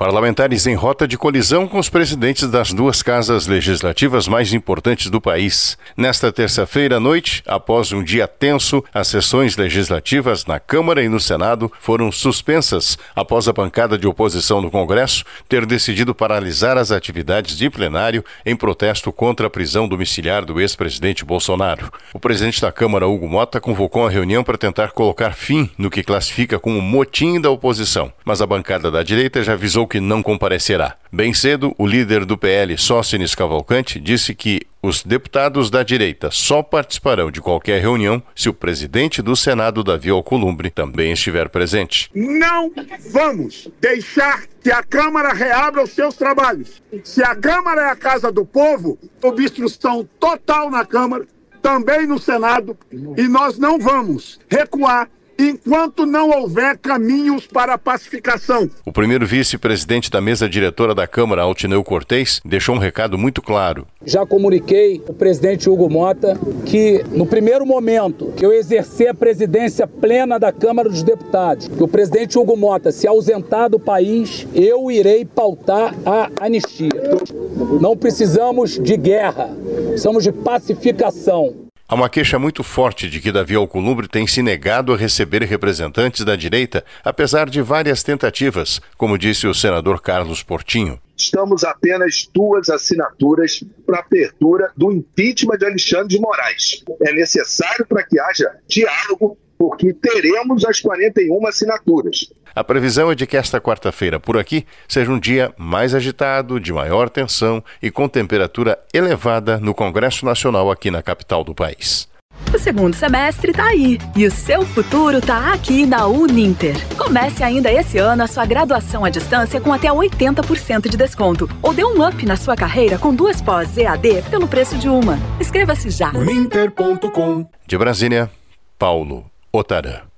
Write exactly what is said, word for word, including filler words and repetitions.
Parlamentares em rota de colisão com os presidentes das duas casas legislativas mais importantes do país. Nesta terça-feira à noite, após um dia tenso, as sessões legislativas na Câmara e no Senado foram suspensas após a bancada de oposição no Congresso ter decidido paralisar as atividades de plenário em protesto contra a prisão domiciliar do ex-presidente Bolsonaro. O presidente da Câmara, Hugo Mota, convocou a reunião para tentar colocar fim no que classifica como motim da oposição, mas a bancada da direita já avisou que não comparecerá. Bem cedo, o líder do P L, Sóstenes Cavalcante, disse que os deputados da direita só participarão de qualquer reunião se o presidente do Senado, Davi Alcolumbre, também estiver presente. Não vamos deixar que a Câmara reabra os seus trabalhos. Se a Câmara é a casa do povo, obstrução total na Câmara, também no Senado, e nós não vamos recuar enquanto não houver caminhos para a pacificação. O primeiro vice-presidente da mesa diretora da Câmara, Altineu Cortez, deixou um recado muito claro. Já comuniquei ao presidente Hugo Mota que, no primeiro momento que eu exercer a presidência plena da Câmara dos Deputados, que o presidente Hugo Mota se ausentar do país, eu irei pautar a anistia. Não precisamos de guerra, precisamos de pacificação. Há uma queixa muito forte de que Davi Alcolumbre tem se negado a receber representantes da direita, apesar de várias tentativas, como disse o senador Carlos Portinho. Estamos apenas duas assinaturas para a abertura do impeachment de Alexandre de Moraes. É necessário para que haja diálogo, porque teremos as quarenta e uma assinaturas. A previsão é de que esta quarta-feira por aqui seja um dia mais agitado, de maior tensão e com temperatura elevada no Congresso Nacional aqui na capital do país. O segundo semestre está aí e o seu futuro está aqui na Uninter. Comece ainda esse ano a sua graduação à distância com até oitenta por cento de desconto ou dê um up na sua carreira com duas pós E A D pelo preço de uma. Inscreva-se já. uninter ponto com. De Brasília, Paulo Otarã.